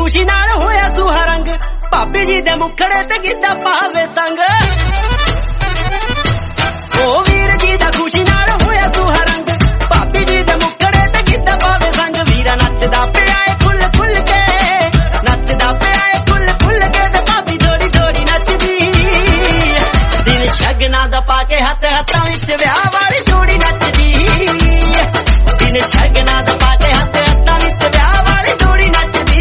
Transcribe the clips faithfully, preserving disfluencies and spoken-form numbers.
खुशी नाल होया सुहा रंग भाभी जी दे मुखड़े ते गिद्धा पावे संग ओ वीर जी दा खुशी नाल होया सुहा रंग भाभी जी दे मुखड़े ते गिद्धा पावे संग वीरा नचदा पिया ए खुल खुल के नचदा पिया ए खुल खुल के ते भाभी थोड़ी थोड़ी नचदी दिल शगना दा पाके हथ हत्थां विच विआह वाली जोड़ी नचदी दिल शगना दा पाके हथ हत्थां विच विआह वाली जोड़ी नचदी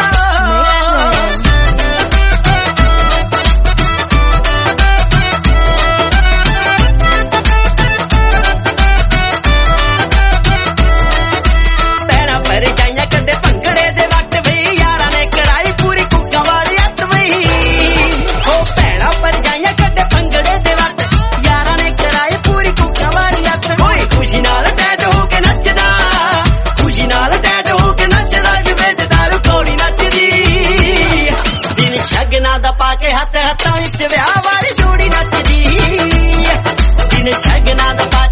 पाके हथ हत्थां विच विआह वाली जोड़ी नचदी जिन शगना दा